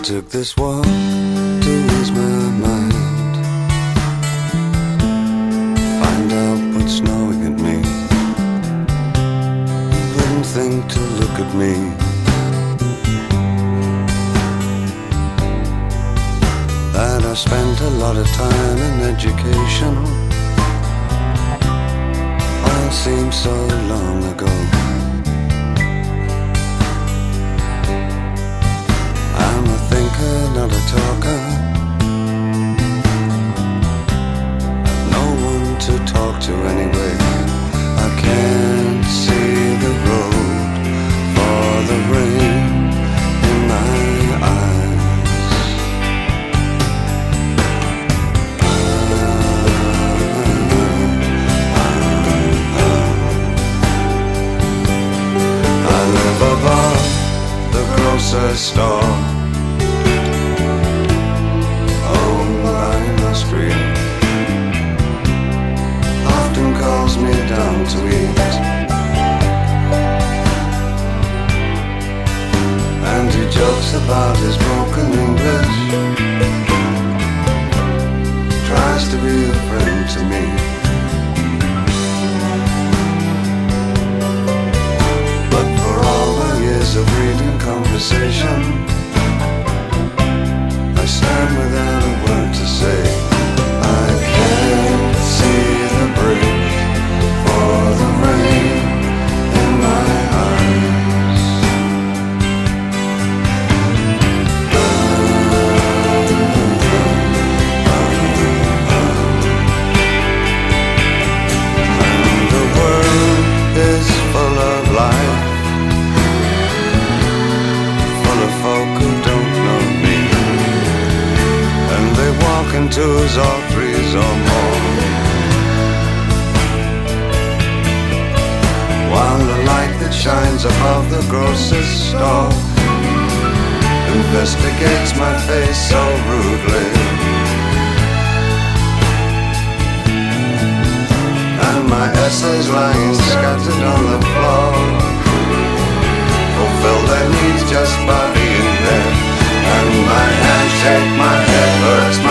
took this walk to ease my mind, find out what's gnawing at me. Wouldn't think to look at me. That I spent a lot of time in education. All seems so long ago. I'm a thinker, not a talker. I've no one to talk to anyway. I can't see the road for the rain in my eyes. I live above the grocer's store, often calls me down to eat, and he jokes about his broken English, tries to be a friend to me. But for all my years of reading conversation, I stand without a word to say. I can't see the bridge for the rain in my eyes. And the world is full of life, full of folk who don't know me, and they walk in twos or threes or more, while the light that shines above the grocer's store investigates my face so rudely, and my essays lying scattered on the floor fulfill their needs just by being there. And my hands shake, my head hurts,